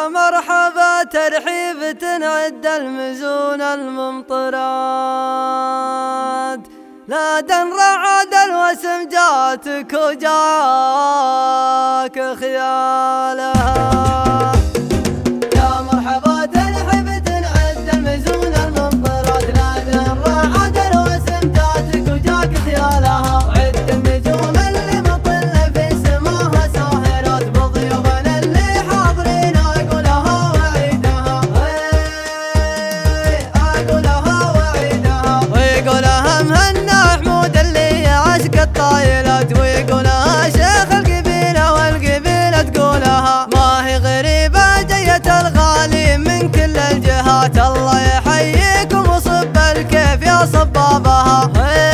مرحبا ترحيب تنعد المزون الممطرات، لا رعد الوسم جاتك وجاك خيالها. يا مرحبا ترحيب تنعد المزون الممطرات، لا رعد الوسم جاتك وجاك خيالها. عد النجوم اللي مطلة في سماها ساهرات، بضيوفنا اللي حاضرين اقولها وعيدها، اقولها وعيدها. ويقولها مهنا حمود اللي عشق الطايلات، ويقولها شيخ القبيلة والقبيلة تقولها. ما هي غريبة جية الغالي من كل الجهات، الله يحييكم وصب الكيف يا صبابها،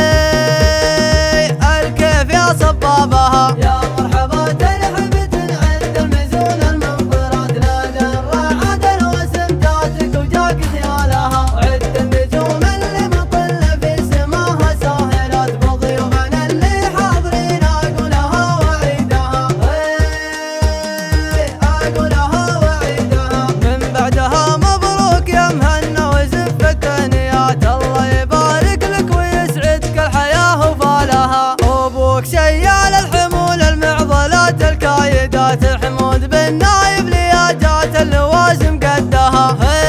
الكيف يا صبابها. يا مرحبا ترحب تنعد المزون الممطرات، نادى الرعد الوسم جاتك وجاك خيالها. عد النجوم اللي مطلة في سماها ساهرات، بضيوفنا اللي حاضرين اقولها وعيدها، اقولها وعيدها. من بعدها مبروك يا مهنا وزف التهنيات، الله يبارك لك ويسعدك الحياة وفالها. ابوك شيال الحمول المعضلات الكايدات، حمود بن نايف لياجات اللوازم قدها،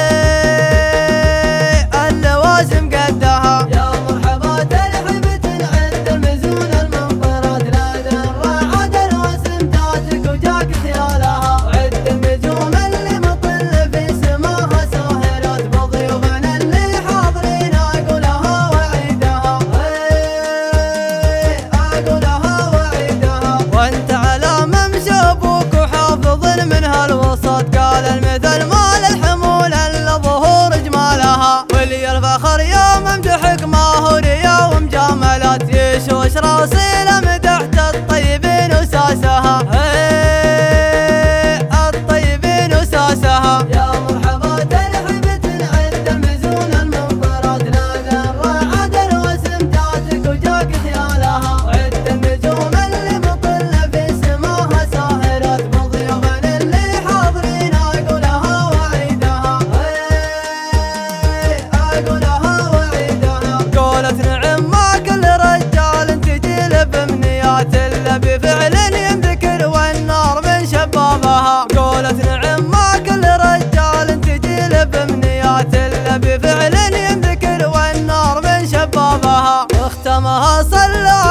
اللوازم قدها. يا مرحبا ترحب تنعد المزون الممطرات، نادى الرعد الوسم جاتك وجاك خيالها. عد النجوم اللي مطلة في سماها ساهرات، بضيوفنا اللي حاضرين اقولها وعيدها، اقولها وعيدها. وانت على ممشى ابوك وحافظ منها الوسط، قال المثل مال الحمول الا ظهور جمالها. واللي الفخر يوم امدحك ما هو ريا ومجاملات، يشوش راسي لمدحت الطيبين وساسها، الطيبين وساسها. يا مرحبا ترحب تنعد المزون الممطرات، نادى الرعد الوسم جاتك وجاك خيالها. عد النجوم اللي مطلة في سماها ساهرات، بضيوفنا اللي حاضرين اقولها وعيدها، اقولها وعيدها. قولت نعم ما كل رجال تجي له بامنيات، الا بفعل ينذكر والنار من شبابها. قولت نعم ما كل رجال تجي له بامنيات، الا بفعل ينذكر والنار من شبابها. واختمها صلى